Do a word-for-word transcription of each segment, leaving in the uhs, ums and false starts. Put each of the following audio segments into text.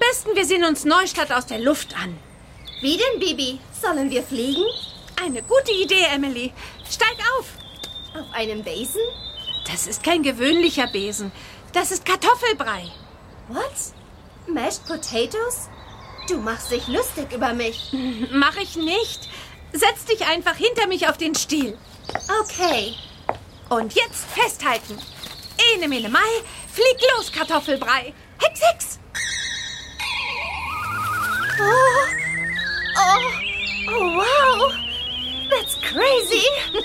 besten, wir sehen uns Neustadt aus der Luft an. Wie denn, Bibi? Sollen wir fliegen? Eine gute Idee, Emily. Steig auf. Auf einem Besen? Das ist kein gewöhnlicher Besen. Das ist Kartoffelbrei. What? Mashed potatoes? Du machst dich lustig über mich. Mach ich nicht. Setz dich einfach hinter mich auf den Stiel. Okay. Und jetzt festhalten. Ene, mene, mai, flieg los, Kartoffelbrei. Hex, hex. Oh, oh, oh, wow. That's crazy.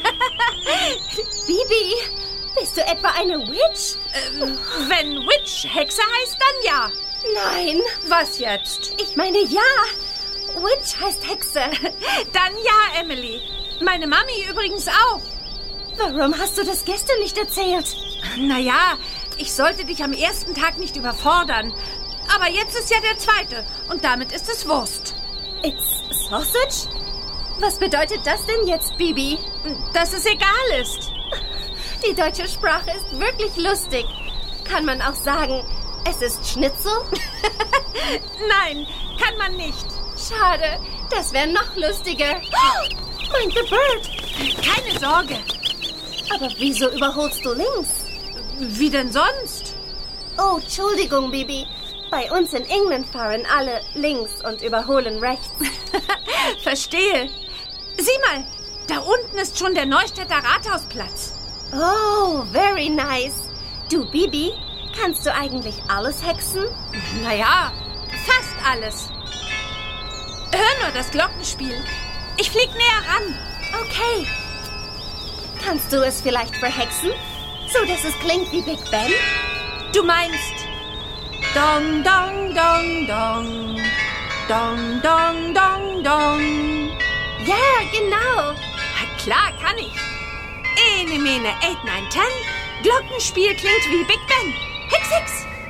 Bibi, bist du etwa eine Witch? Ähm, wenn Witch Hexe heißt, dann ja. Nein. Was jetzt? Ich meine ja. Witch heißt Hexe. Dann ja, Emily. Meine Mami übrigens auch. Warum hast du das gestern nicht erzählt? Naja, ich sollte dich am ersten Tag nicht überfordern. Aber jetzt ist ja der zweite und damit ist es Wurst. It's sausage? Was bedeutet das denn jetzt, Bibi? Dass es egal ist. Die deutsche Sprache ist wirklich lustig. Kann man auch sagen, es ist Schnitzel? Nein, kann man nicht. Schade, das wäre noch lustiger. Oh, mind the bird. Keine Sorge. Aber wieso überholst du links? Wie denn sonst? Oh, Entschuldigung, Bibi. Bei uns in England fahren alle links und überholen rechts. Verstehe. Sieh mal, da unten ist schon der Neustädter Rathausplatz. Oh, very nice. Du, Bibi, kannst du eigentlich alles hexen? Naja, fast alles. Hör nur das Glockenspiel. Ich flieg näher ran. Okay. Kannst du es vielleicht verhexen? So, dass es klingt wie Big Ben? Du meinst Dong, dong, dong, dong. Dong, dong, dong, dong. Ja, genau. Na klar, kann ich. Ene, mene, eight, nine, ten. Glockenspiel klingt wie Big Ben. Hex, hex.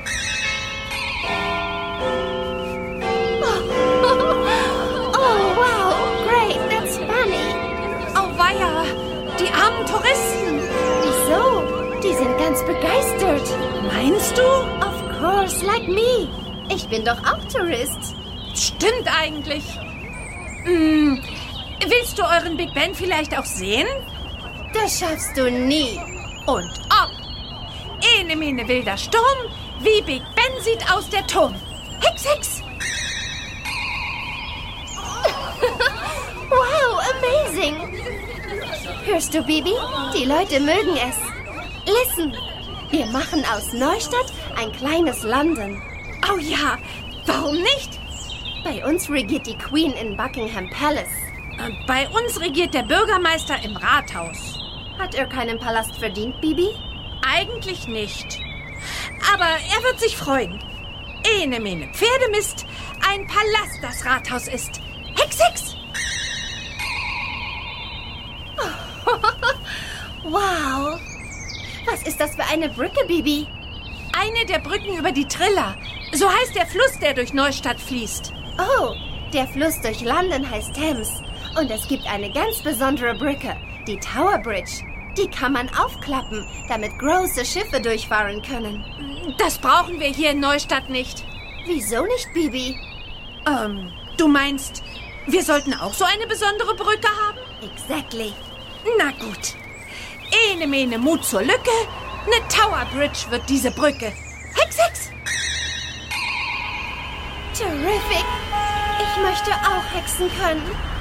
Oh, wow. Great, that's funny. Oh, weia. Die armen Touristen. Wieso? Die sind ganz begeistert. Meinst du? Of course, like me. Ich bin doch auch Tourist. Stimmt eigentlich. Hm, willst du euren Big Ben vielleicht auch sehen? Das schaffst du nie. Und ob. Ene, mene, wilder Sturm. Wie Big Ben sieht aus der Turm. Hex, hex. Wow, amazing. Hörst du, Bibi? Die Leute mögen es. Listen, wir machen aus Neustadt ein kleines London. Oh ja, warum nicht? Bei uns regiert die Queen in Buckingham Palace. Und bei uns regiert der Bürgermeister im Rathaus. Hat er keinen Palast verdient, Bibi? Eigentlich nicht. Aber er wird sich freuen. Ene, mene, Pferdemist, ein Palast das Rathaus ist. Hex, hex. Wow. Was ist das für eine Brücke, Bibi? Eine der Brücken über die Triller. So heißt der Fluss, der durch Neustadt fließt. Oh, der Fluss durch London heißt Thames. Und es gibt eine ganz besondere Brücke, die Tower Bridge. Die kann man aufklappen, damit große Schiffe durchfahren können. Das brauchen wir hier in Neustadt nicht. Wieso nicht, Bibi? Ähm, du meinst, wir sollten auch so eine besondere Brücke haben? Exactly. Na gut. Ene, mene, Mut zur Lücke. Ne Tower Bridge wird diese Brücke. Hex, hex. Terrific. Ich möchte auch hexen können.